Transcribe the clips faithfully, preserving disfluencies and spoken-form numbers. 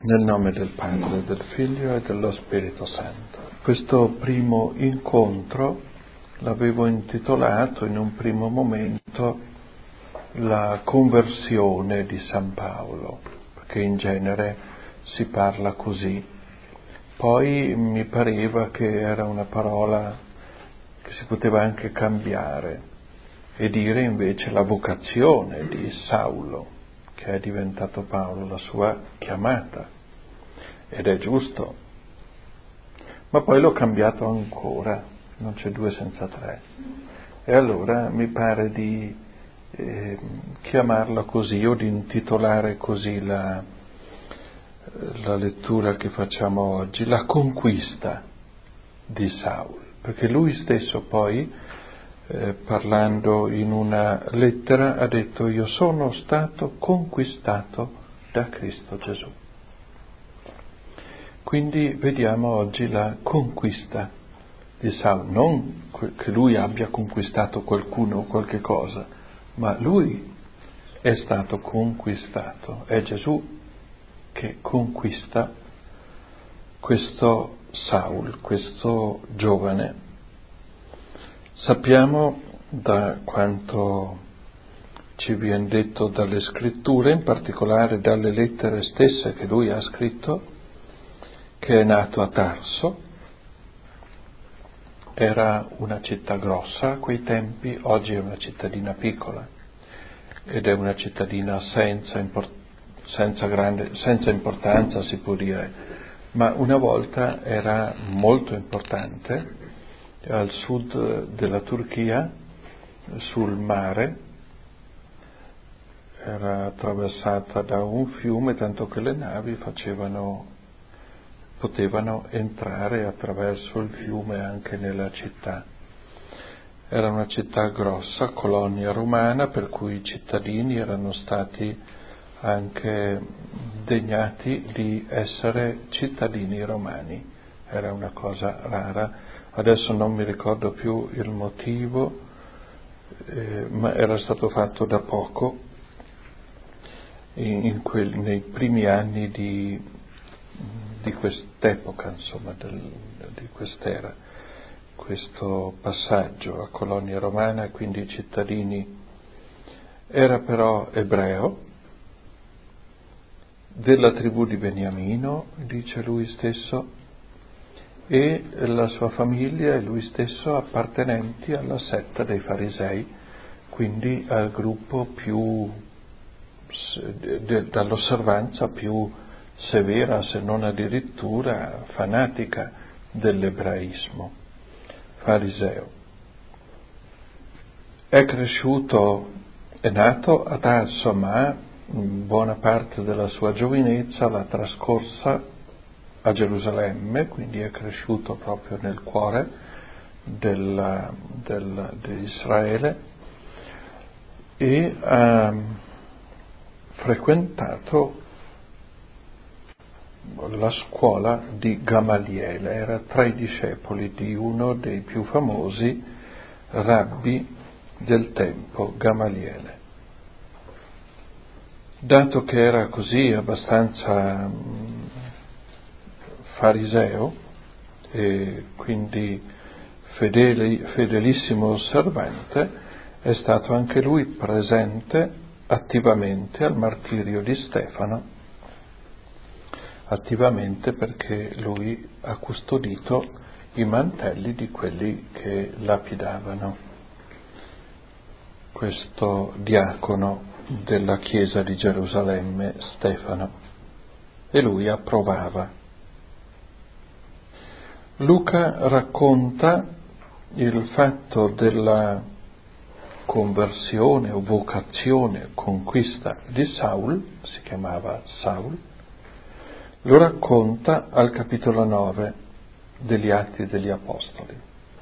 Nel nome del Padre, del Figlio e dello Spirito Santo. Questo primo incontro l'avevo intitolato in un primo momento la conversione di San Paolo, perché in genere si parla così. Poi mi pareva che era una parola che si poteva anche cambiare e dire invece la vocazione di Saulo, che è diventato Paolo, la sua chiamata, ed è giusto, ma poi l'ho cambiato ancora, non c'è due senza tre, e allora mi pare di eh, chiamarla così o di intitolare così la, la lettura che facciamo oggi, la conquista di Saulo, perché lui stesso poi Eh, parlando in una lettera ha detto: io sono stato conquistato da Cristo Gesù. Quindi vediamo oggi la conquista di Saulo, non che lui abbia conquistato qualcuno o qualche cosa, ma lui è stato conquistato, è Gesù che conquista questo Saulo, questo giovane. Sappiamo da quanto ci viene detto dalle scritture, in particolare dalle lettere stesse che lui ha scritto, che è nato a Tarso, era una città grossa a quei tempi, oggi è una cittadina piccola ed è una cittadina senza, import- senza, grande, senza importanza, si può dire, ma una volta era molto importante, al sud della Turchia, sul mare, era attraversata da un fiume, tanto che le navi facevano, potevano entrare attraverso il fiume anche nella città. Era una città grossa, colonia romana, per cui i cittadini erano stati anche degnati di essere cittadini romani. Era una cosa rara. Adesso non mi ricordo più il motivo, eh, ma era stato fatto da poco, in, in quel, nei primi anni di, di quest'epoca, insomma, del, di quest'era, questo passaggio a colonia romana, quindi i cittadini. Era però ebreo, della tribù di Beniamino, dice lui stesso, e la sua famiglia e lui stesso appartenenti alla setta dei farisei, quindi al gruppo più, dall'osservanza più severa, se non addirittura fanatica, dell'ebraismo fariseo. È cresciuto, è nato a Tarso, ma buona parte della sua giovinezza l'ha trascorsa a Gerusalemme, quindi è cresciuto proprio nel cuore del, del, di Israele e ha frequentato la scuola di Gamaliele, era tra i discepoli di uno dei più famosi rabbi del tempo, Gamaliele. Dato che era così abbastanza fariseo e quindi fedele, fedelissimo osservante, è stato anche lui presente attivamente al martirio di Stefano, attivamente perché lui ha custodito i mantelli di quelli che lapidavano, questo diacono della chiesa di Gerusalemme, Stefano, e lui approvava. Luca racconta il fatto della conversione o vocazione, conquista di Saul, si chiamava Saul, lo racconta al capitolo nove degli Atti degli Apostoli,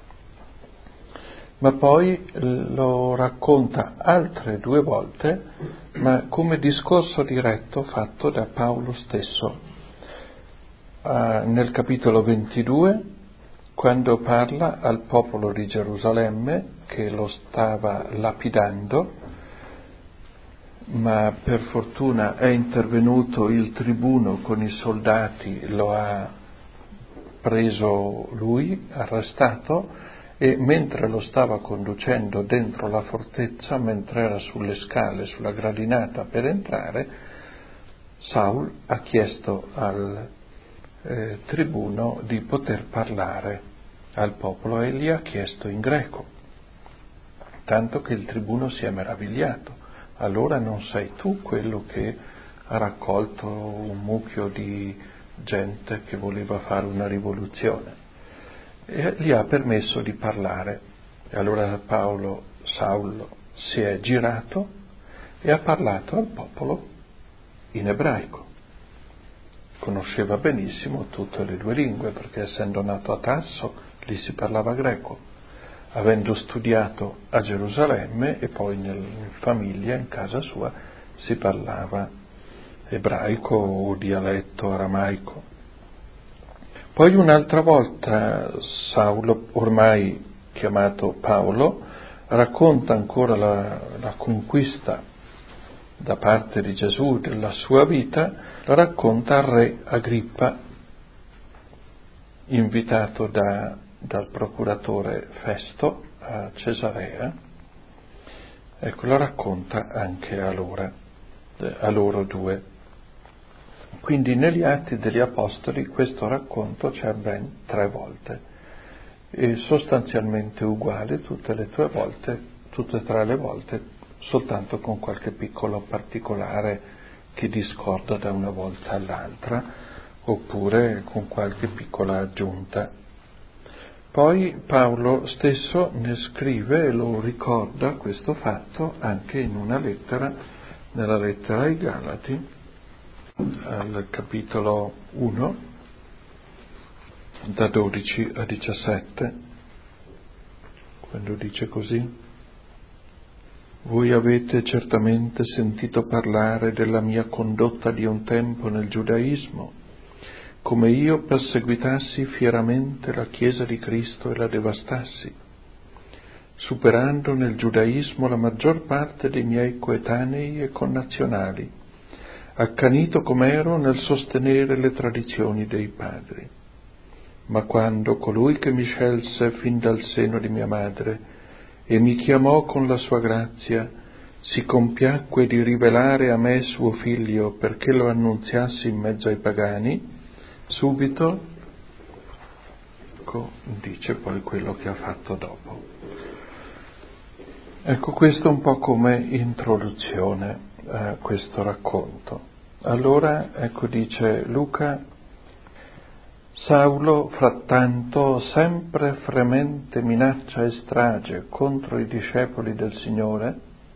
ma poi lo racconta altre due volte, ma come discorso diretto fatto da Paolo stesso. Uh, nel capitolo ventidue, quando parla al popolo di Gerusalemme che lo stava lapidando, ma per fortuna è intervenuto il tribuno con i soldati, lo ha preso lui, arrestato, e mentre lo stava conducendo dentro la fortezza, mentre era sulle scale, sulla gradinata per entrare, Saul ha chiesto al eh, tribuno di poter parlare al popolo e gli ha chiesto in greco, tanto che il tribuno si è meravigliato. Allora non sei tu quello che ha raccolto un mucchio di gente che voleva fare una rivoluzione, e gli ha permesso di parlare. E allora Paolo, Saulo, si è girato e ha parlato al popolo in ebraico. Conosceva benissimo tutte le due lingue, perché essendo nato a Tarso, lì si parlava greco, avendo studiato a Gerusalemme e poi nel, in famiglia, in casa sua, si parlava ebraico o dialetto aramaico. Poi un'altra volta Saulo, ormai chiamato Paolo, racconta ancora la, la conquista da parte di Gesù della sua vita, la racconta al re Agrippa, invitato da, dal procuratore Festo a Cesarea. Ecco, la racconta anche a loro, a loro due. Quindi negli Atti degli Apostoli questo racconto c'è ben tre volte, e sostanzialmente uguale tutte le tre volte, tutte e tre le volte, soltanto con qualche piccolo particolare che discorda da una volta all'altra, oppure con qualche piccola aggiunta. Poi Paolo stesso ne scrive e lo ricorda questo fatto anche in una lettera, nella lettera ai Galati, al capitolo uno, da dodici a diciassette, quando dice così: voi avete certamente sentito parlare della mia condotta di un tempo nel giudaismo, come io perseguitassi fieramente la Chiesa di Cristo e la devastassi, superando nel giudaismo la maggior parte dei miei coetanei e connazionali, accanito com'ero nel sostenere le tradizioni dei padri. Ma quando colui che mi scelse fin dal seno di mia madre e mi chiamò con la sua grazia si compiacque di rivelare a me suo figlio perché lo annunziassi in mezzo ai pagani, subito, ecco, dice poi quello che ha fatto dopo. Ecco, questo un po' come introduzione a questo racconto. Allora, ecco, dice Luca: Saulo, frattanto, sempre fremente minaccia e strage contro i discepoli del Signore,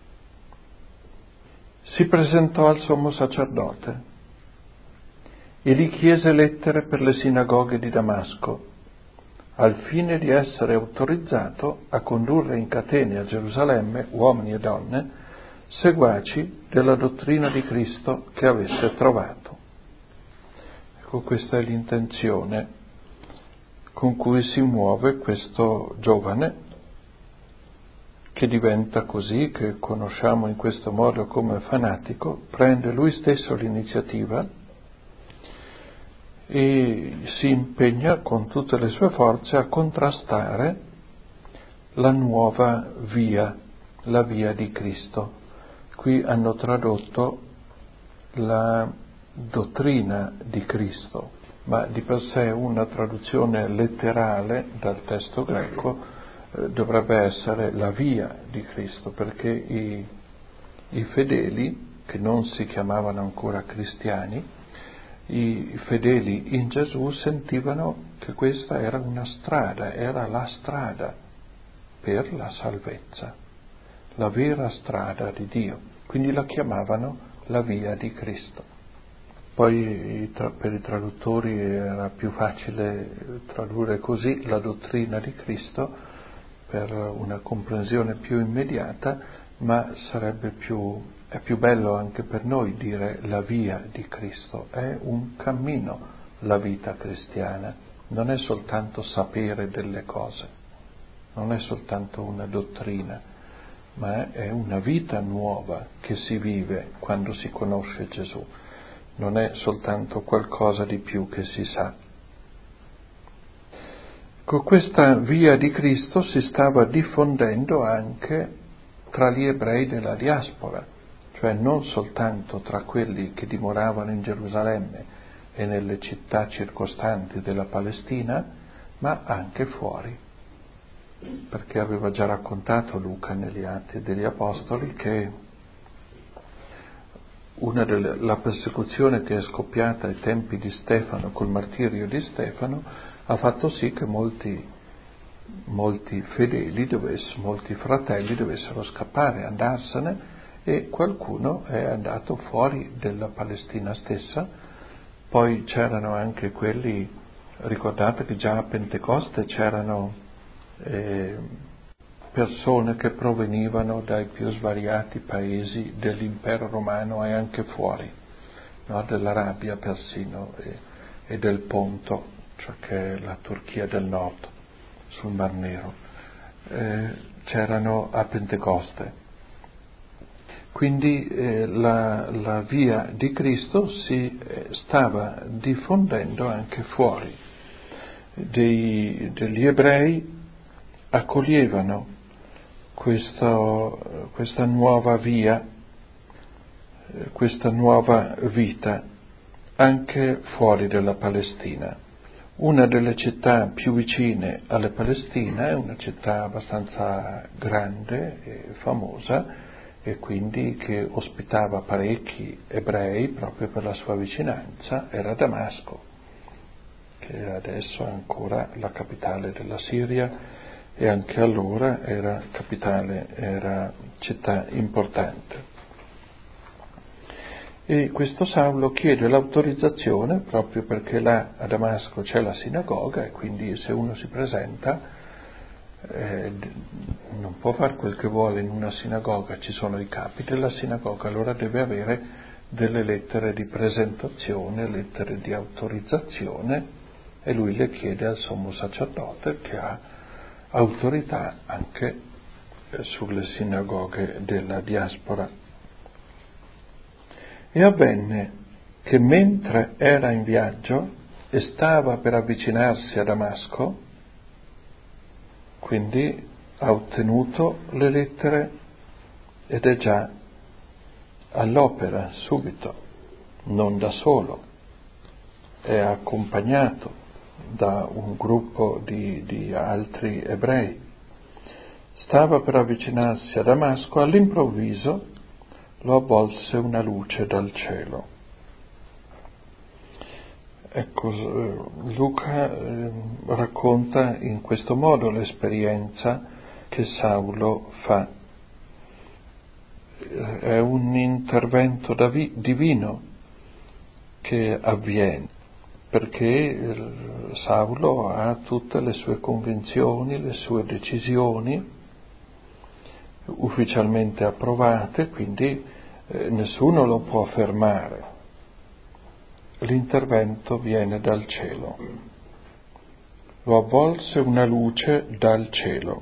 si presentò al sommo sacerdote e gli chiese lettere per le sinagoghe di Damasco, al fine di essere autorizzato a condurre in catene a Gerusalemme uomini e donne, seguaci della dottrina di Cristo che avesse trovato. Ecco, questa è l'intenzione con cui si muove questo giovane, che diventa così, che conosciamo in questo modo come fanatico, prende lui stesso l'iniziativa e si impegna con tutte le sue forze a contrastare la nuova via, la via di Cristo. Qui hanno tradotto la dottrina di Cristo, ma di per sé una traduzione letterale dal testo greco eh, dovrebbe essere la via di Cristo, perché i, i fedeli, che non si chiamavano ancora cristiani, i fedeli in Gesù sentivano che questa era una strada, era la strada per la salvezza, la vera strada di Dio, quindi la chiamavano la via di Cristo. Poi per i traduttori era più facile tradurre così la dottrina di Cristo per una comprensione più immediata, ma sarebbe più, è più bello anche per noi dire la via di Cristo. È un cammino la vita cristiana, non è soltanto sapere delle cose, non è soltanto una dottrina, ma è una vita nuova che si vive quando si conosce Gesù, non è soltanto qualcosa di più che si sa. Con questa via di Cristo si stava diffondendo anche tra gli ebrei della diaspora, cioè non soltanto tra quelli che dimoravano in Gerusalemme e nelle città circostanti della Palestina, ma anche fuori, perché aveva già raccontato Luca negli Atti degli Apostoli che una delle, la persecuzione che è scoppiata ai tempi di Stefano, col martirio di Stefano, ha fatto sì che molti, molti fedeli, dovessero, molti fratelli dovessero scappare, andarsene, e qualcuno è andato fuori della Palestina stessa. Poi c'erano anche quelli, ricordate che già a Pentecoste c'erano eh, persone che provenivano dai più svariati paesi dell'impero romano e anche fuori, no? Dell'Arabia persino e, e del Ponto, cioè che è la Turchia del Nord, sul Mar Nero, eh, c'erano a Pentecoste. Quindi eh, la, la via di Cristo si eh, stava diffondendo anche fuori. Dei, degli ebrei accoglievano questo, questa nuova via, eh, questa nuova vita anche fuori della Palestina. Una delle città più vicine alla Palestina è una città abbastanza grande e famosa, e quindi che ospitava parecchi ebrei proprio per la sua vicinanza, era Damasco, che adesso è ancora la capitale della Siria e anche allora era capitale, era città importante. E questo Saulo chiede l'autorizzazione proprio perché là a Damasco c'è la sinagoga e quindi se uno si presenta Eh, non può fare quel che vuole in una sinagoga, ci sono i capi della sinagoga, allora deve avere delle lettere di presentazione, lettere di autorizzazione, e lui le chiede al sommo sacerdote che ha autorità anche eh, sulle sinagoghe della diaspora. E avvenne che mentre era in viaggio e stava per avvicinarsi a Damasco, quindi ha ottenuto le lettere ed è già all'opera subito, non da solo, è accompagnato da un gruppo di, di altri ebrei. Stava per avvicinarsi a Damasco, all'improvviso lo avvolse una luce dal cielo. Ecco, Luca eh, racconta in questo modo l'esperienza che Saulo fa. È un intervento davi- divino che avviene, perché Saulo ha tutte le sue convinzioni, le sue decisioni ufficialmente approvate, quindi eh, nessuno lo può fermare. L'intervento viene dal cielo. Lo avvolse una luce dal cielo.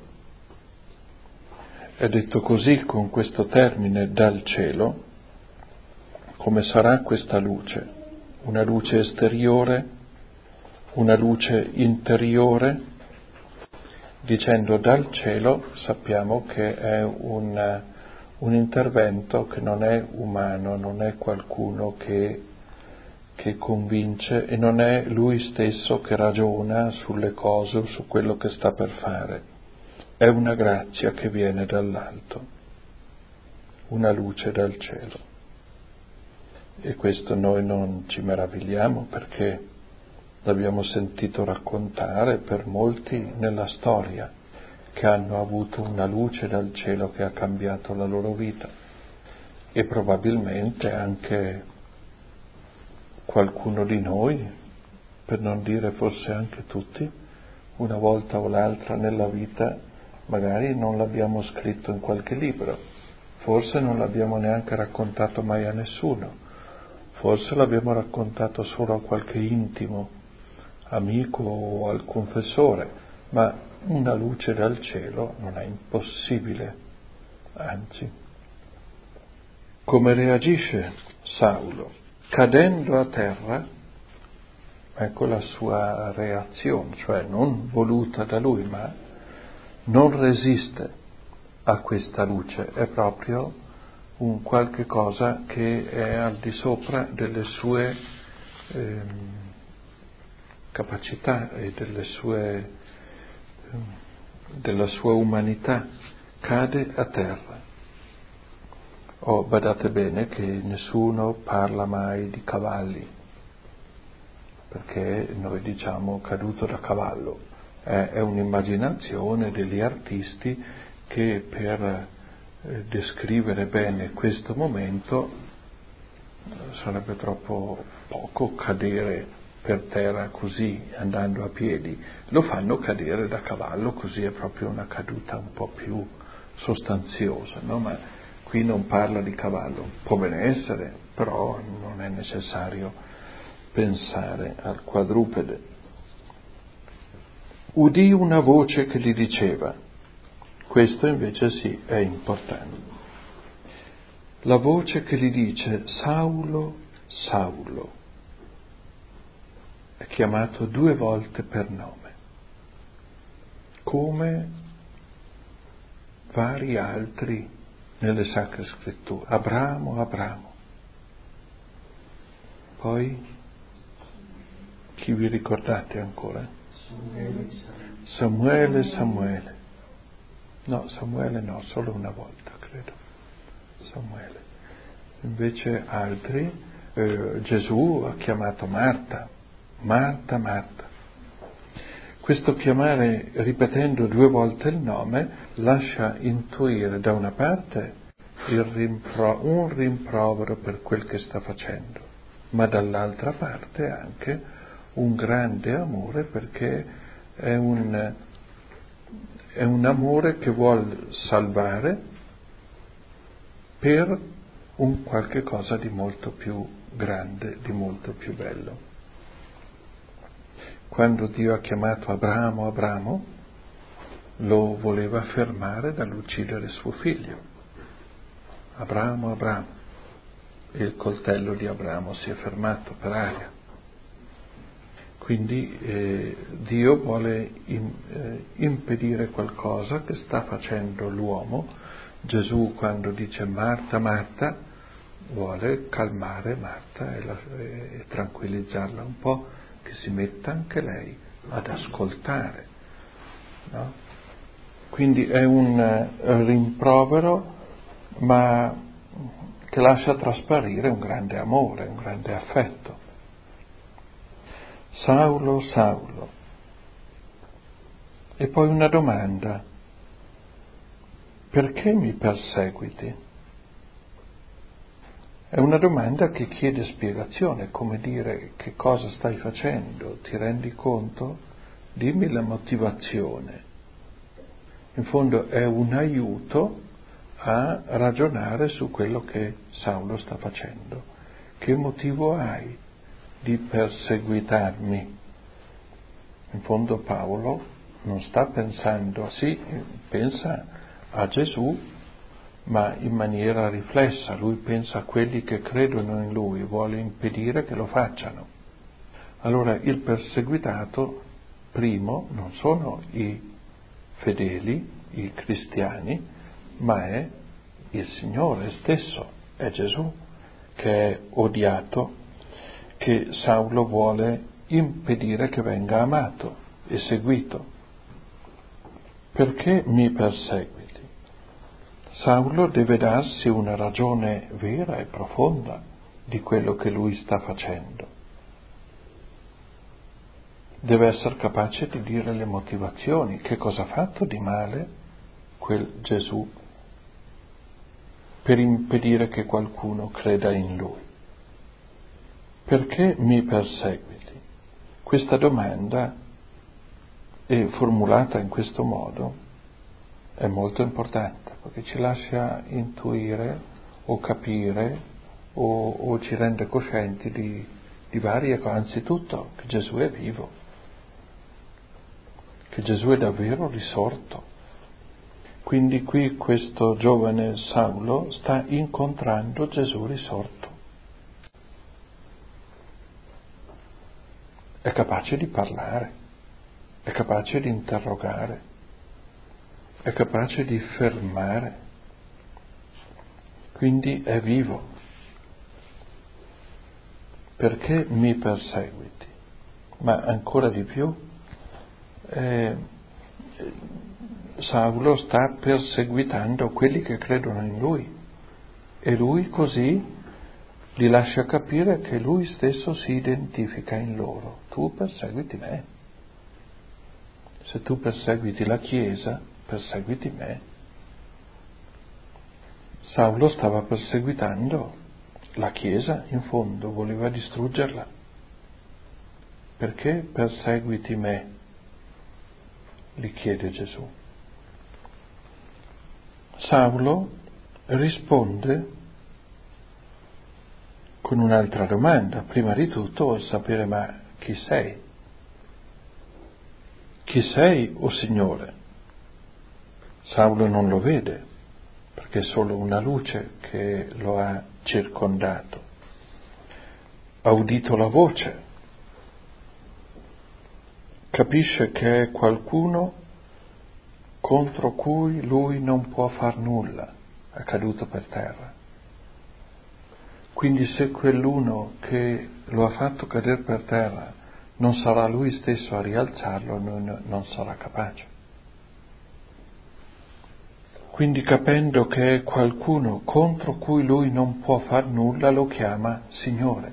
È detto così con questo termine dal cielo. Come sarà questa luce? Una luce esteriore? Una luce interiore? Dicendo dal cielo sappiamo che è un, un intervento che non è umano, non è qualcuno che che convince e non è lui stesso che ragiona sulle cose o su quello che sta per fare. È una grazia che viene dall'alto, una luce dal cielo. E questo noi non ci meravigliamo perché l'abbiamo sentito raccontare per molti nella storia che hanno avuto una luce dal cielo che ha cambiato la loro vita e probabilmente anche qualcuno di noi, per non dire forse anche tutti, una volta o l'altra nella vita magari non l'abbiamo scritto in qualche libro, forse non l'abbiamo neanche raccontato mai a nessuno, forse l'abbiamo raccontato solo a qualche intimo amico o al confessore, ma una luce dal cielo non è impossibile anzi. Come reagisce Saulo? Cadendo a terra, ecco la sua reazione, cioè non voluta da lui, ma non resiste a questa luce, è proprio un qualche cosa che è al di sopra delle sue ehm, capacità e delle sue, ehm, della sua umanità, cade a terra. Oh, badate bene che nessuno parla mai di cavalli, perché noi diciamo caduto da cavallo, è, è un'immaginazione degli artisti che per eh, descrivere bene questo momento sarebbe troppo poco cadere per terra così andando a piedi, lo fanno cadere da cavallo, così è proprio una caduta un po' più sostanziosa, no? Ma qui non parla di cavallo, può bene essere, però non è necessario pensare al quadrupede. Udì una voce che gli diceva, questo invece sì, è importante. La voce che gli dice, Saulo, Saulo, è chiamato due volte per nome, come vari altri nelle Sacre Scritture. Abramo, Abramo. Poi, chi vi ricordate ancora? Samuele, Samuele. No, Samuele no, solo una volta, credo. Samuele. Invece altri, eh, Gesù ha chiamato Marta, Marta, Marta. Questo chiamare, ripetendo due volte il nome, lascia intuire da una parte il rimpro- un rimprovero per quel che sta facendo, ma dall'altra parte anche un grande amore, perché è un, è un amore che vuol salvare per un qualche cosa di molto più grande, di molto più bello. Quando Dio ha chiamato Abramo, Abramo, lo voleva fermare dall'uccidere suo figlio. Abramo, Abramo. E il coltello di Abramo si è fermato per aria. Quindi eh, Dio vuole in, eh, impedire qualcosa che sta facendo l'uomo. Gesù, quando dice Marta, Marta, vuole calmare Marta e, la, e tranquillizzarla un po', che si metta anche lei ad ascoltare, no? Quindi è un rimprovero, ma che lascia trasparire un grande amore, un grande affetto. Saulo, Saulo. E poi una domanda: perché mi perseguiti? È una domanda che chiede spiegazione, come dire, che cosa stai facendo? Ti rendi conto? Dimmi la motivazione. In fondo è un aiuto a ragionare su quello che Saulo sta facendo. Che motivo hai di perseguitarmi? In fondo Paolo non sta pensando, sì, pensa a Gesù, ma in maniera riflessa. Lui pensa a quelli che credono in lui, vuole impedire che lo facciano. Allora il perseguitato primo non sono i fedeli, i cristiani, ma è il Signore stesso, è Gesù che è odiato, che Saulo vuole impedire che venga amato e seguito. Perché mi perseguiti? Saulo deve darsi una ragione vera e profonda di quello che lui sta facendo. Deve essere capace di dire le motivazioni, che cosa ha fatto di male quel Gesù per impedire che qualcuno creda in lui. Perché mi perseguiti? Questa domanda è formulata in questo modo, è molto importante, perché ci lascia intuire o capire o, o ci rende coscienti di, di varie cose. Anzitutto che Gesù è vivo, che Gesù è davvero risorto, Quindi qui questo giovane Saulo sta incontrando Gesù risorto. È capace di parlare, è capace di interrogare, è capace di fermare, quindi è vivo. Perché mi perseguiti? Ma ancora di più, eh, Saulo sta perseguitando quelli che credono in lui e lui così li lascia capire che lui stesso si identifica in loro. Tu perseguiti me. Se tu perseguiti la Chiesa, perseguiti me. Saulo stava perseguitando la Chiesa, in fondo, voleva distruggerla. Perché perseguiti me? Gli chiede Gesù. Saulo risponde con un'altra domanda. Prima di tutto vuol sapere: ma chi sei? Chi sei, o Signore? Saulo non lo vede, perché è solo una luce che lo ha circondato. Ha udito la voce, capisce che è qualcuno contro cui lui non può far nulla, è caduto per terra. Quindi se quell'uno che lo ha fatto cadere per terra non sarà lui stesso a rialzarlo, non, non sarà capace. Quindi, capendo che è qualcuno contro cui lui non può far nulla, lo chiama Signore.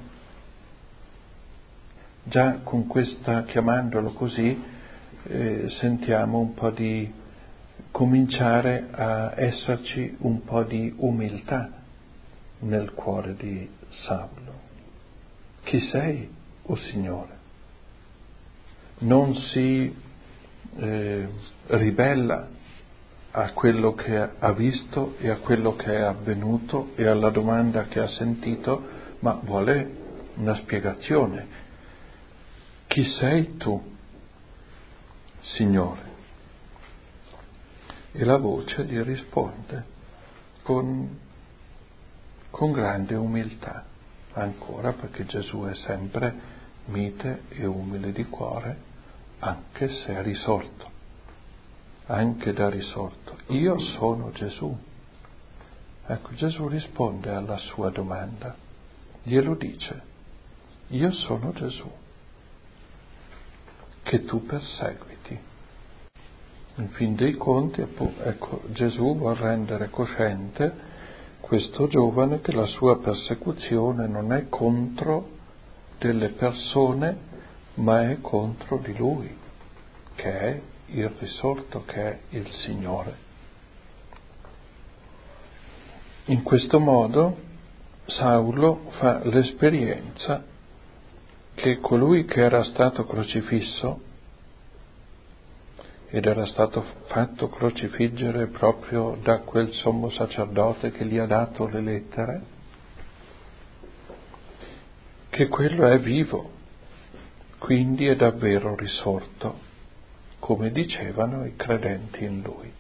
Già con questa, chiamandolo così, eh, sentiamo un po' di cominciare a esserci un po' di umiltà nel cuore di Saulo. Chi sei, o Signore? Non si eh, ribella a quello che ha visto e a quello che è avvenuto e alla domanda che ha sentito, ma vuole una spiegazione. Chi sei tu, Signore? E la voce gli risponde con, con grande umiltà, ancora, perché Gesù è sempre mite e umile di cuore, anche se è risorto. Anche da risorto. Io sono Gesù. Ecco, Gesù risponde alla sua domanda, glielo dice: io sono Gesù, che tu perseguiti. In fin dei conti, ecco, Gesù vuol rendere cosciente questo giovane che la sua persecuzione non è contro delle persone, ma è contro di lui, che è il risorto, che è il Signore. In questo modo Saulo fa l'esperienza che colui che era stato crocifisso ed era stato fatto crocifiggere proprio da quel sommo sacerdote che gli ha dato le lettere, che quello è vivo, quindi è davvero risorto, come dicevano i credenti in lui,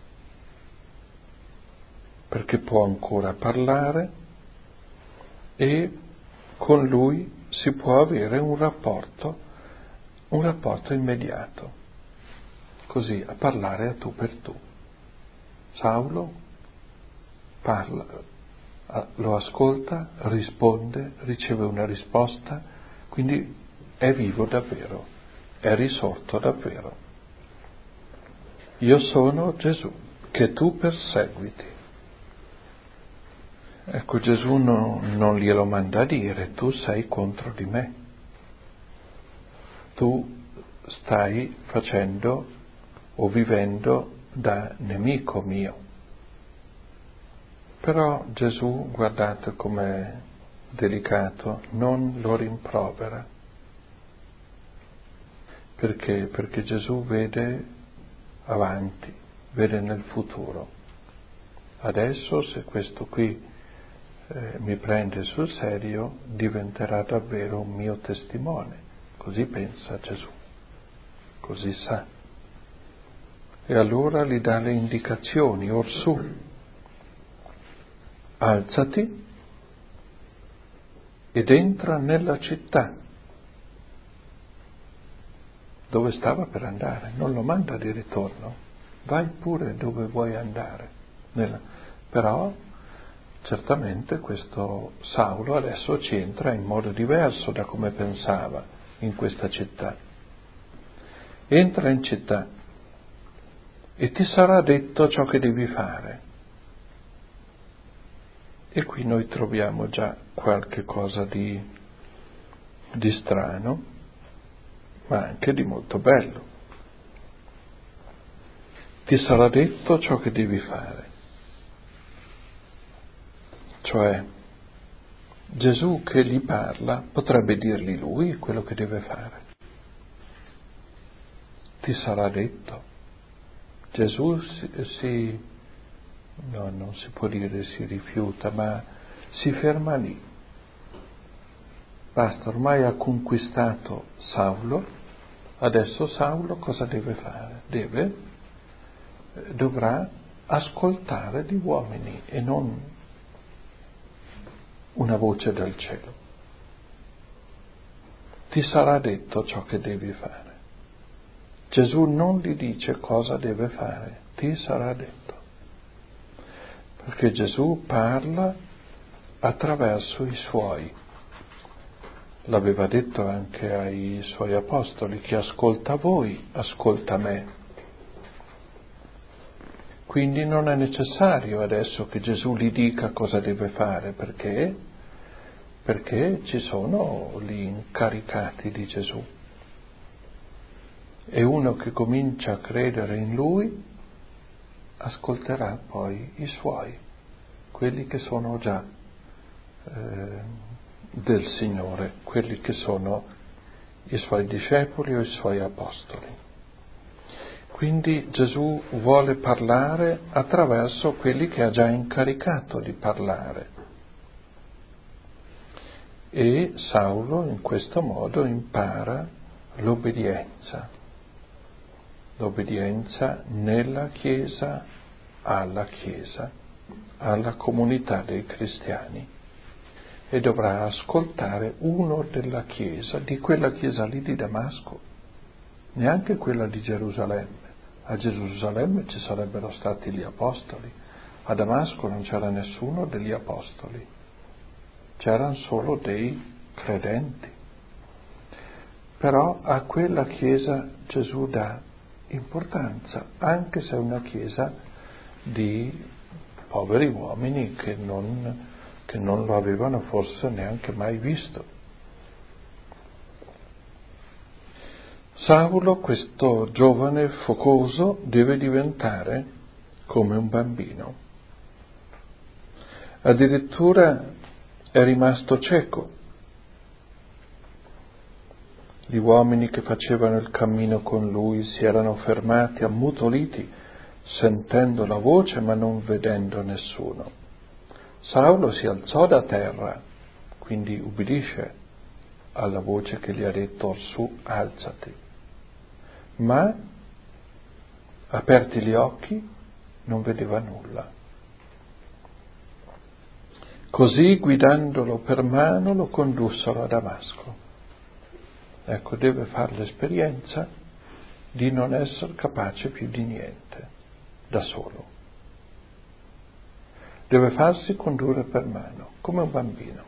perché può ancora parlare e con lui si può avere un rapporto, un rapporto immediato, così a parlare a tu per tu. Saulo parla, lo ascolta, risponde, riceve una risposta, quindi è vivo davvero, è risorto davvero. Io sono Gesù, che tu perseguiti. Ecco, Gesù non, non glielo manda a dire: tu sei contro di me, tu stai facendo o vivendo da nemico mio. Però Gesù, guardate com'è delicato, non lo rimprovera. Perché? Perché Gesù vede avanti, vede nel futuro. Adesso, se questo qui eh, mi prende sul serio, diventerà davvero un mio testimone. Così pensa Gesù, così sa. E allora gli dà le indicazioni, orsù, alzati ed entra nella città dove stava per andare, non lo manda di ritorno, vai pure dove vuoi andare. Nella... Però certamente questo Saulo adesso ci entra in modo diverso da come pensava in questa città. Entra in città e ti sarà detto ciò che devi fare. E qui noi troviamo già qualche cosa di, di strano, ma anche di molto bello. Ti sarà detto ciò che devi fare. Cioè, Gesù che gli parla potrebbe dirgli lui quello che deve fare. Ti sarà detto. Gesù si, si no, non si può dire si rifiuta, ma si ferma lì. Basta, ormai ha conquistato Saulo, adesso Saulo cosa deve fare? Deve, dovrà ascoltare gli uomini e non una voce dal cielo. Ti sarà detto ciò che devi fare. Gesù non gli dice cosa deve fare, ti sarà detto. Perché Gesù parla attraverso i suoi. L'aveva detto anche ai suoi apostoli, chi ascolta voi, ascolta me. Quindi non è necessario adesso che Gesù gli dica cosa deve fare, perché? Perché ci sono gli incaricati di Gesù. E uno che comincia a credere in Lui ascolterà poi i suoi, quelli che sono già eh, del Signore, quelli che sono i suoi discepoli o i suoi apostoli. Quindi Gesù vuole parlare attraverso quelli che ha già incaricato di parlare. E Saulo in questo modo impara l'obbedienza. L'obbedienza nella Chiesa, alla Chiesa, alla comunità dei cristiani. E dovrà ascoltare uno della Chiesa, di quella Chiesa lì di Damasco, neanche quella di Gerusalemme. A Gerusalemme ci sarebbero stati gli apostoli, a Damasco non c'era nessuno degli apostoli, c'erano solo dei credenti. Però a quella Chiesa Gesù dà importanza, anche se è una Chiesa di poveri uomini che non, che non lo avevano forse neanche mai visto. Saulo, questo giovane focoso, deve diventare come un bambino. Addirittura è rimasto cieco. Gli uomini che facevano il cammino con lui si erano fermati ammutoliti, sentendo la voce ma non vedendo nessuno. Saulo si alzò da terra, quindi ubbidisce alla voce che gli ha detto orsù, alzati. Ma, aperti gli occhi, non vedeva nulla. Così, guidandolo per mano, lo condussero a Damasco. Ecco, deve fare l'esperienza di non essere capace più di niente, da solo. Deve farsi condurre per mano, come un bambino.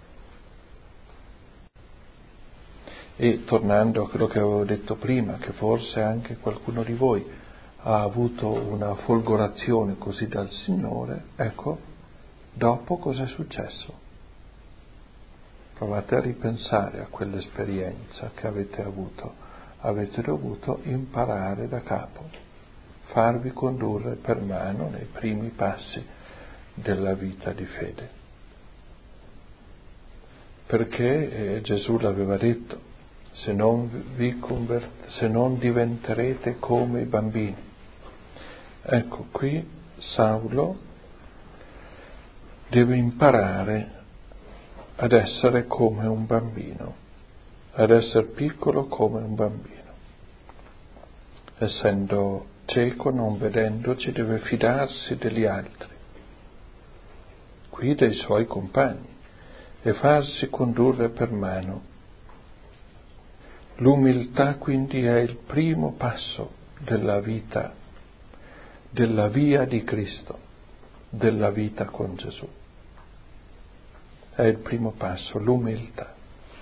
E tornando a quello che avevo detto prima, che forse anche qualcuno di voi ha avuto una folgorazione così dal Signore, ecco, dopo cos'è successo? Provate a ripensare a quell'esperienza che avete avuto. Avete dovuto imparare da capo, farvi condurre per mano nei primi passi della vita di fede. Perché eh, Gesù l'aveva detto, se non, vi convert- se non diventerete come i bambini. Ecco, qui Saulo deve imparare ad essere come un bambino, ad essere piccolo come un bambino, essendo cieco, non vedendoci, deve fidarsi degli altri, qui dei suoi compagni, e farsi condurre per mano. L'umiltà quindi è il primo passo della vita, della via di Cristo, della vita con Gesù. È il primo passo, l'umiltà.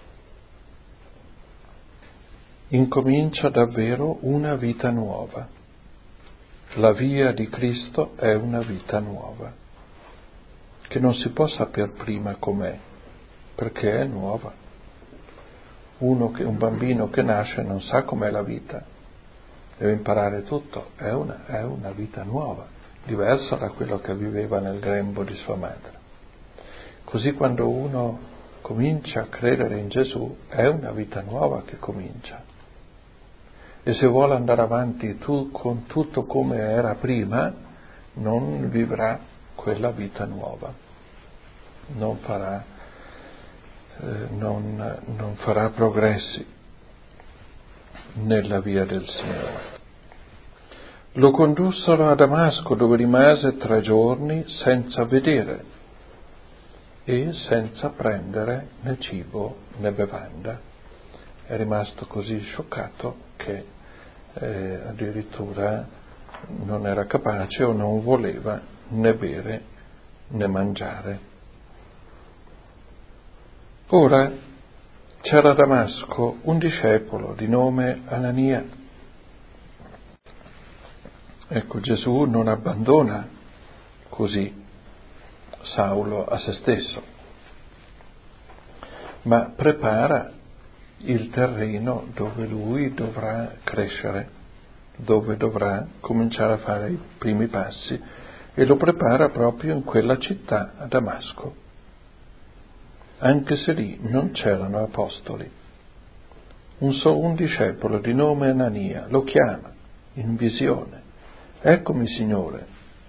Incomincia davvero una vita nuova. La via di Cristo è una vita nuova, che non si può sapere prima com'è, perché è nuova. Uno che, un bambino che nasce non sa com'è la vita, deve imparare tutto, è una, è una vita nuova, diversa da quello che viveva nel grembo di sua madre. Così quando uno comincia a credere in Gesù, è una vita nuova che comincia. E se vuole andare avanti tu, con tutto come era prima, non vivrà quella vita nuova, non farà, eh, non, non farà progressi nella via del Signore. Lo condussero a Damasco, dove rimase tre giorni senza vedere e senza prendere né cibo né bevanda. È rimasto così scioccato che eh, addirittura non era capace o non voleva né bere né mangiare. Ora c'era a Damasco un discepolo di nome Anania. Ecco, Gesù non abbandona così Saulo a se stesso, ma prepara il terreno dove lui dovrà crescere, dove dovrà cominciare a fare i primi passi, e lo prepara proprio in quella città, a Damasco, anche se lì non c'erano apostoli. Un, so, un discepolo di nome Anania lo chiama in visione: eccomi, Signore.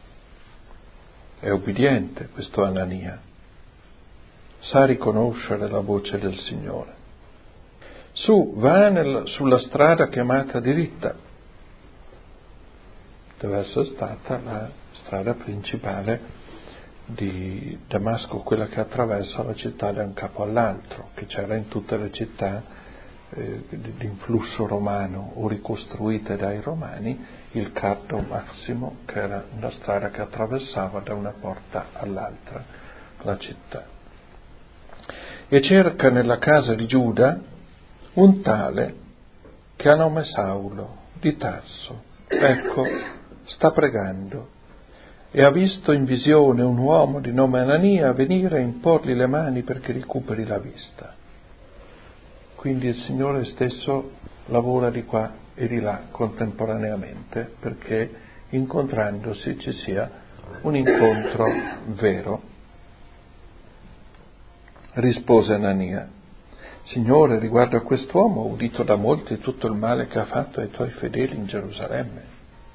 È obbediente questo Anania, sa riconoscere la voce del Signore. Su, va nel, sulla strada chiamata diritta. Deve essere stata la strada principale di Damasco, quella che attraversa la città da un capo all'altro, che c'era in tutte le città eh, di influsso romano o ricostruite dai romani, il Cardo Maximo, che era una strada che attraversava da una porta all'altra la città. E cerca nella casa di Giuda un tale che ha nome Saulo, di Tarso. Ecco, sta pregando e ha visto in visione un uomo di nome Anania venire e imporgli le mani perché recuperi la vista. Quindi il Signore stesso lavora di qua e di là contemporaneamente perché incontrandosi ci sia un incontro vero. Rispose Anania: Signore, riguardo a quest'uomo ho udito da molti tutto il male che ha fatto ai tuoi fedeli in Gerusalemme.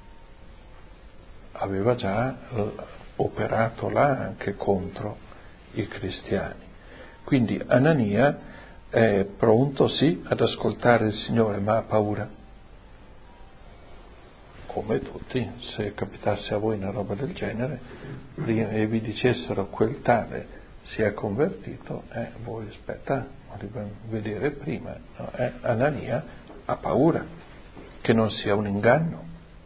Aveva già operato là anche contro i cristiani. Quindi Anania è pronto sì ad ascoltare il Signore, ma ha paura. Come tutti, se capitasse a voi una roba del genere e vi dicessero quel tale si è convertito, eh, voi aspetta, dobbiamo vedere prima. No? Eh, Anania ha paura che non sia un inganno,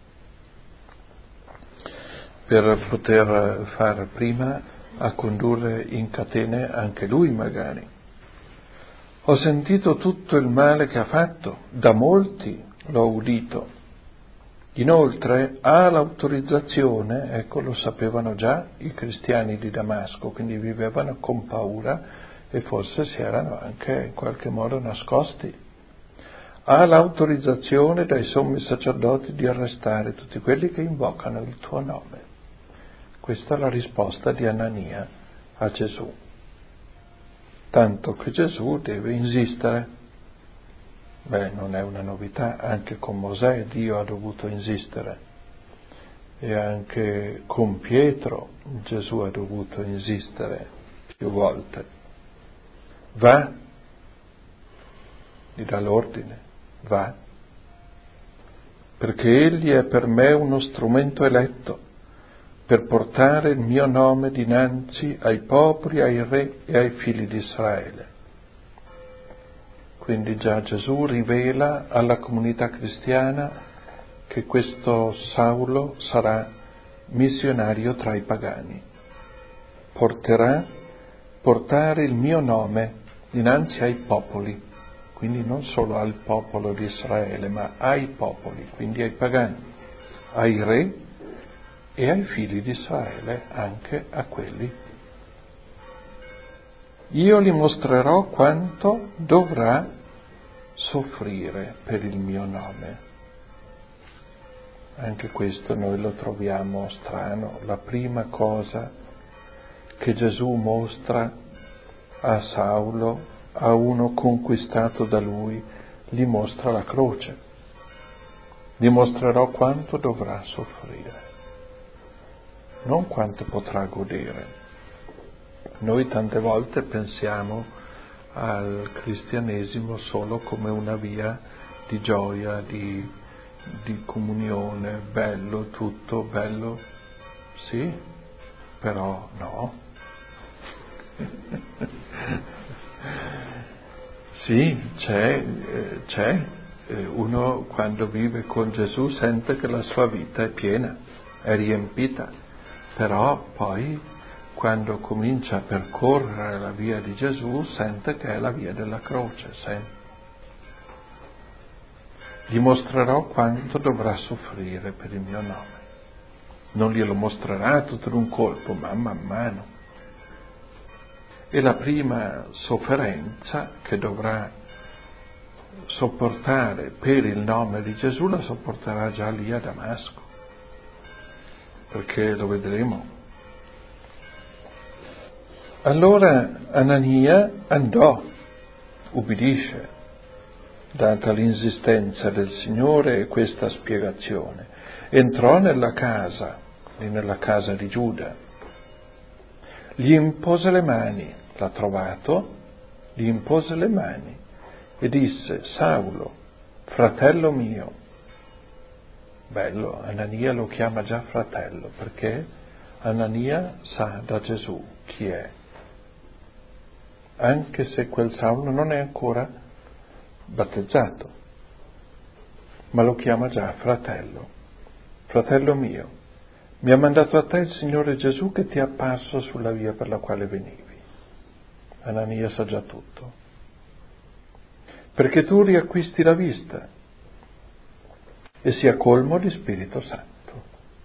per poter far prima a condurre in catene anche lui magari. Ho sentito tutto il male che ha fatto, da molti l'ho udito. Inoltre ha l'autorizzazione, ecco, lo sapevano già i cristiani di Damasco, quindi vivevano con paura e forse si erano anche in qualche modo nascosti. Ha l'autorizzazione dai sommi sacerdoti di arrestare tutti quelli che invocano il tuo nome. Questa è la risposta di Anania a Gesù. Tanto che Gesù deve insistere. Beh, non è una novità, anche con Mosè Dio ha dovuto insistere e anche con Pietro Gesù ha dovuto insistere più volte. Va, gli dà l'ordine, va. perché egli è per me uno strumento eletto per portare il mio nome dinanzi ai popoli, ai re e ai figli di Israele. Quindi già Gesù rivela alla comunità cristiana che questo Saulo sarà missionario tra i pagani. Porterà, portare il mio nome dinanzi ai popoli, quindi non solo al popolo di Israele, ma ai popoli, quindi ai pagani, ai re e ai figli di Israele, anche a quelli. Io gli mostrerò quanto dovrà soffrire per il mio nome. Anche questo noi lo troviamo strano. La prima cosa che Gesù mostra a Saulo, a uno conquistato da lui, gli mostra la croce. Gli mostrerò quanto dovrà soffrire, non quanto potrà godere. Noi tante volte pensiamo al cristianesimo solo come una via di gioia, di, di comunione, bello, tutto bello, sì, però no. Sì, c'è, c'è, uno quando vive con Gesù sente che la sua vita è piena, è riempita, però poi quando comincia a percorrere la via di Gesù sente che è la via della croce, sempre. Gli mostrerò quanto dovrà soffrire per il mio nome. Non glielo mostrerà tutto in un colpo, ma man mano. E la prima sofferenza che dovrà sopportare per il nome di Gesù la sopporterà già lì a Damasco, perché lo vedremo. Allora Anania andò, ubbidisce, data l'insistenza del Signore e questa spiegazione. Entrò nella casa, nella casa di Giuda, gli impose le mani, l'ha trovato, gli impose le mani e disse: Saulo, fratello mio. Bello, Anania lo chiama già fratello, perché Anania sa da Gesù chi è, anche se quel Saulo non è ancora battezzato, ma lo chiama già fratello. Fratello mio, mi ha mandato a te il Signore Gesù che ti è apparso sulla via per la quale venivi. Anania sa già tutto. Perché tu riacquisti la vista e sia colmo di Spirito Santo.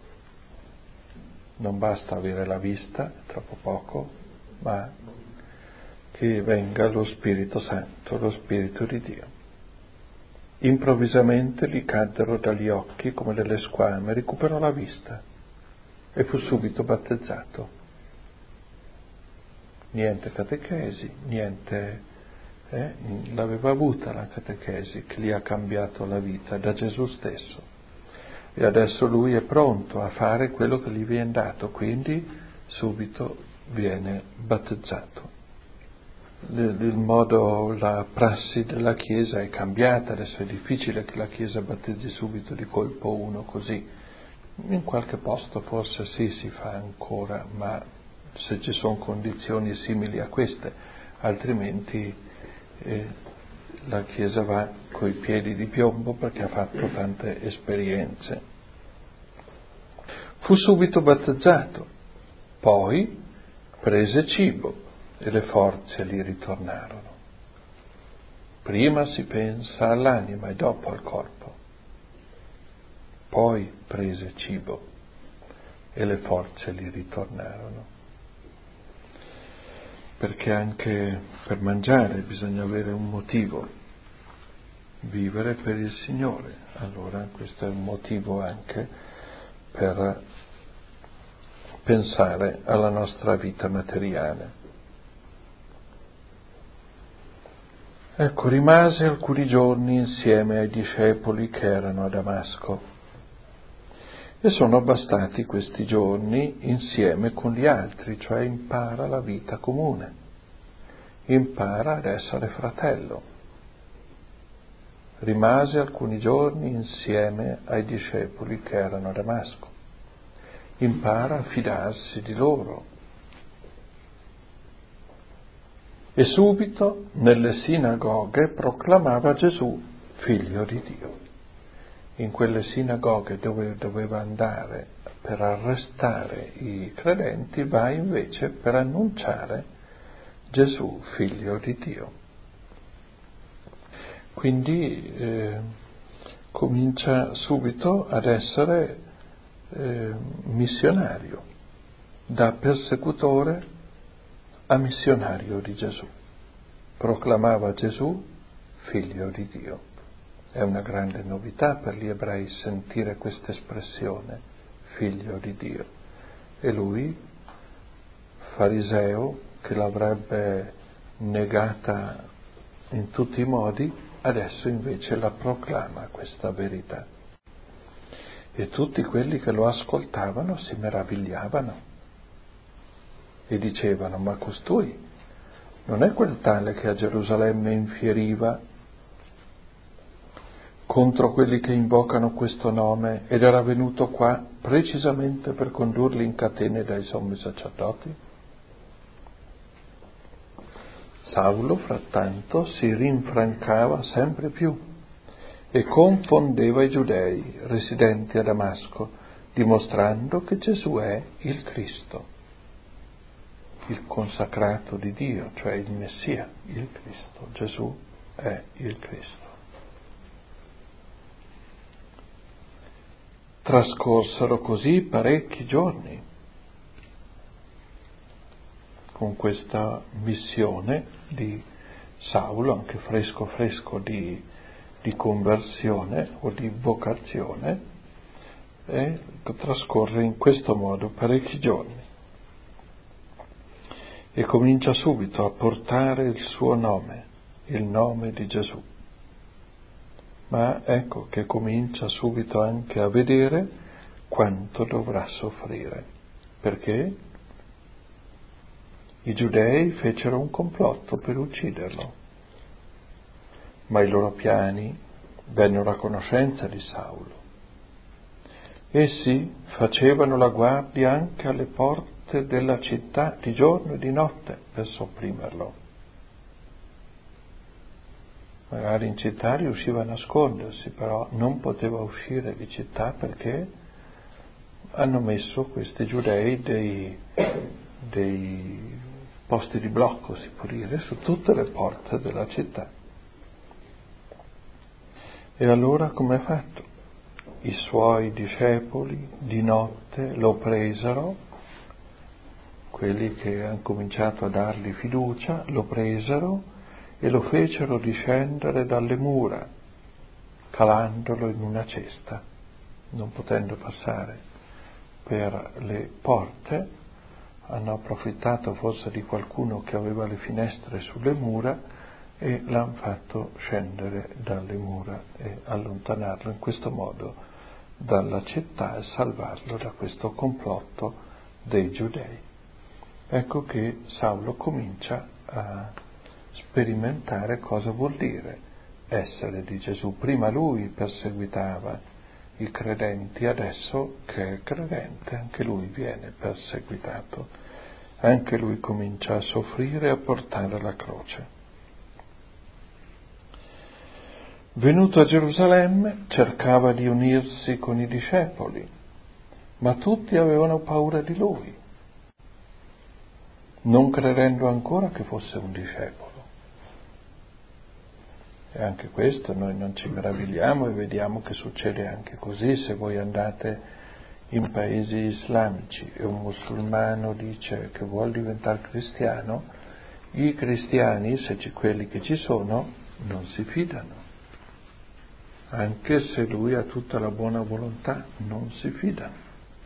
Non basta avere la vista, è troppo poco, ma che venga lo Spirito Santo, lo Spirito di Dio. Improvvisamente gli caddero dagli occhi come delle squame, recuperò la vista e fu subito battezzato. Niente catechesi, niente, eh, l'aveva avuta la catechesi che gli ha cambiato la vita da Gesù stesso. E adesso lui è pronto a fare quello che gli viene dato, quindi subito viene battezzato. Il modo, la prassi della Chiesa è cambiata, adesso è difficile che la Chiesa battezzi subito di colpo uno così. In qualche posto forse sì, si fa ancora, ma se ci sono condizioni simili a queste, altrimenti eh, la Chiesa va coi piedi di piombo perché ha fatto tante esperienze. Fu subito battezzato, poi prese cibo e le forze gli ritornarono. Prima si pensa all'anima e dopo al corpo. Poi prese cibo e le forze gli ritornarono. Perché anche per mangiare bisogna avere un motivo, vivere per il Signore. Allora questo è un motivo anche per pensare alla nostra vita materiale. Ecco, rimase alcuni giorni insieme ai discepoli che erano a Damasco e sono bastati questi giorni insieme con gli altri, cioè impara la vita comune, impara ad essere fratello. rimase alcuni giorni insieme ai discepoli che erano a Damasco. Impara a fidarsi di loro. E subito nelle sinagoghe proclamava Gesù figlio di Dio. In quelle sinagoghe dove doveva andare per arrestare i credenti, va invece per annunciare Gesù figlio di Dio. Quindi eh, comincia subito ad essere eh, missionario, da persecutore a missionario di Gesù. Proclamava Gesù figlio di Dio. È una grande novità per gli ebrei sentire questa espressione, figlio di Dio. E lui, fariseo, che l'avrebbe negata in tutti i modi, adesso invece la proclama questa verità. E tutti quelli che lo ascoltavano si meravigliavano e dicevano: ma costui non è quel tale che a Gerusalemme infieriva contro quelli che invocano questo nome ed era venuto qua precisamente per condurli in catene dai sommi sacerdoti? Saulo, frattanto, si rinfrancava sempre più e confondeva i giudei residenti a Damasco, dimostrando che Gesù è il Cristo, il consacrato di Dio, cioè il Messia, il Cristo. Gesù è il Cristo. Trascorsero così parecchi giorni con questa missione di Saulo, anche fresco fresco di, di conversione o di vocazione, e trascorre in questo modo parecchi giorni. E comincia subito a portare il suo nome, il nome di Gesù. Ma ecco che comincia subito anche a vedere quanto dovrà soffrire. Perché? I giudei fecero un complotto per ucciderlo, ma i loro piani vennero a conoscenza di Saulo. Essi facevano la guardia anche alle porte della città di giorno e di notte per sopprimerlo. Magari in città riusciva a nascondersi, però non poteva uscire di città perché hanno messo questi giudei dei, dei posti di blocco, si può dire, su tutte le porte della città. E allora com'è fatto? I suoi discepoli di notte lo presero, quelli che hanno cominciato a dargli fiducia, lo presero e lo fecero discendere dalle mura, calandolo in una cesta, non potendo passare per le porte. Hanno approfittato forse di qualcuno che aveva le finestre sulle mura e l'hanno fatto scendere dalle mura e allontanarlo in questo modo dalla città e salvarlo da questo complotto dei giudei. Ecco che Saulo comincia a sperimentare cosa vuol dire essere di Gesù. Prima lui perseguitava i credenti, adesso che è credente anche lui viene perseguitato, anche lui comincia a soffrire e a portare la croce. Venuto a Gerusalemme cercava di unirsi con i discepoli, ma tutti avevano paura di lui, non credendo ancora che fosse un discepolo. E anche questo noi non ci meravigliamo e vediamo che succede anche così. Se voi andate in paesi islamici e un musulmano dice che vuol diventare cristiano, i cristiani, se ci, quelli che ci sono, non si fidano. Anche se lui ha tutta la buona volontà, non si fidano.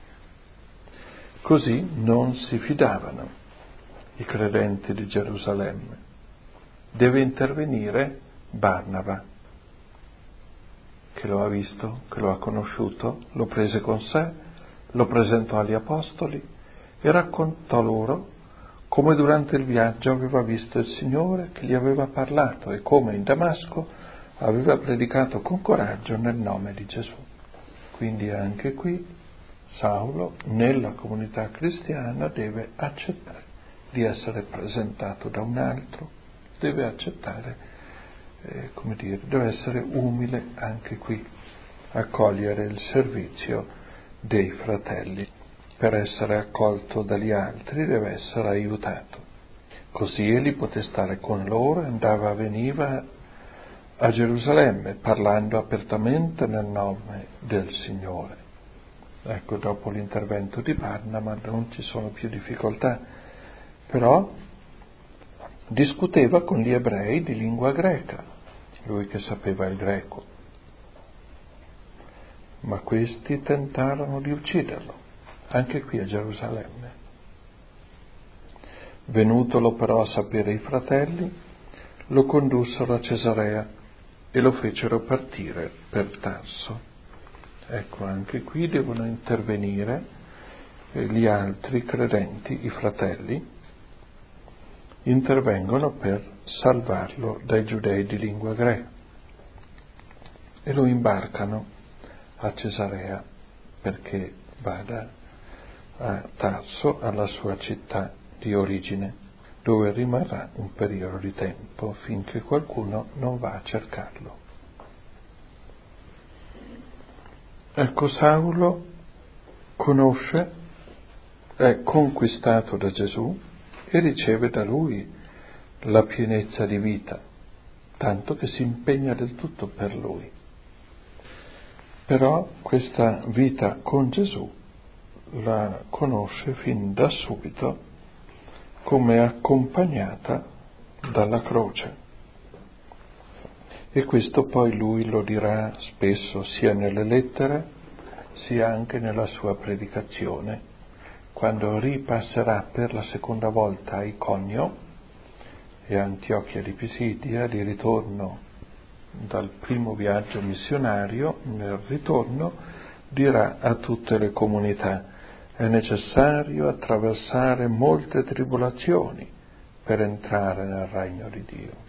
Così non si fidavano i credenti di Gerusalemme. Deve intervenire Barnaba, che lo ha visto, che lo ha conosciuto, lo prese con sé, lo presentò agli apostoli e raccontò loro come durante il viaggio aveva visto il Signore che gli aveva parlato e come in Damasco aveva predicato con coraggio nel nome di Gesù. Quindi anche qui Saulo nella comunità cristiana deve accettare di essere presentato da un altro, deve accettare, eh, come dire, deve essere umile anche qui, accogliere il servizio dei fratelli. Per essere accolto dagli altri deve essere aiutato. Così egli poté stare con loro, andava e veniva a Gerusalemme, parlando apertamente nel nome del Signore. Ecco, dopo l'intervento di Barnaba non ci sono più difficoltà, però discuteva con gli ebrei di lingua greca, lui che sapeva il greco. Ma questi tentarono di ucciderlo, anche qui a Gerusalemme. Venutolo però a sapere i fratelli, lo condussero a Cesarea e lo fecero partire per Tarso. Ecco, anche qui devono intervenire gli altri credenti, i fratelli, intervengono per salvarlo dai giudei di lingua greca e lo imbarcano a Cesarea perché vada a Tarso, alla sua città di origine, dove rimarrà un periodo di tempo finché qualcuno non va a cercarlo. Ecco, Saulo conosce, è conquistato da Gesù e riceve da lui la pienezza di vita, tanto che si impegna del tutto per lui. Però questa vita con Gesù la conosce fin da subito come accompagnata dalla croce. E questo poi lui lo dirà spesso sia nelle lettere sia anche nella sua predicazione, quando ripasserà per la seconda volta a Iconio e a Antiochia di Pisidia, di ritorno dal primo viaggio missionario. Nel ritorno dirà a tutte le comunità: è necessario attraversare molte tribolazioni per entrare nel regno di Dio.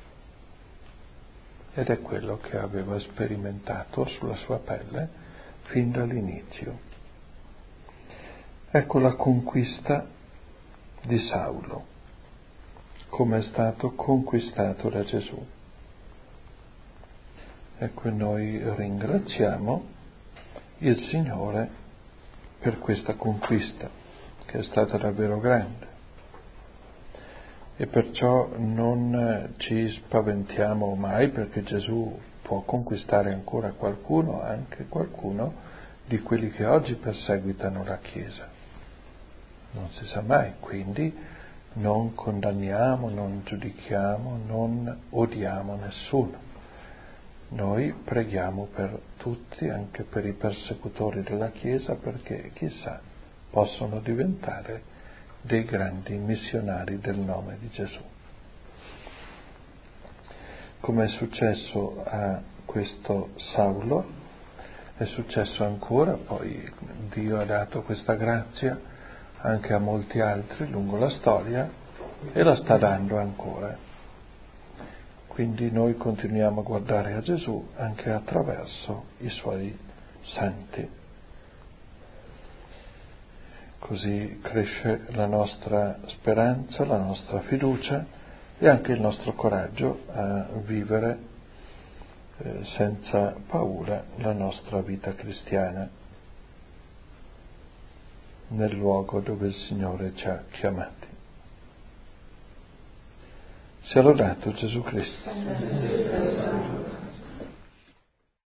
Ed è quello che aveva sperimentato sulla sua pelle fin dall'inizio. Ecco la conquista di Saulo, come è stato conquistato da Gesù. Ecco, noi ringraziamo il Signore per questa conquista, che è stata davvero grande. E perciò non ci spaventiamo mai, perché Gesù può conquistare ancora qualcuno, anche qualcuno di quelli che oggi perseguitano la Chiesa. Non si sa mai, quindi non condanniamo, non giudichiamo, non odiamo nessuno. Noi preghiamo per tutti, anche per i persecutori della Chiesa, perché chissà possono diventare dei grandi missionari del nome di Gesù. Come è successo a questo Saulo, è successo ancora, poi Dio ha dato questa grazia anche a molti altri lungo la storia e la sta dando ancora. Quindi noi continuiamo a guardare a Gesù anche attraverso i suoi santi. Così cresce la nostra speranza, la nostra fiducia e anche il nostro coraggio a vivere eh, senza paura la nostra vita cristiana nel luogo dove il Signore ci ha chiamati. Sia lodato Gesù Cristo.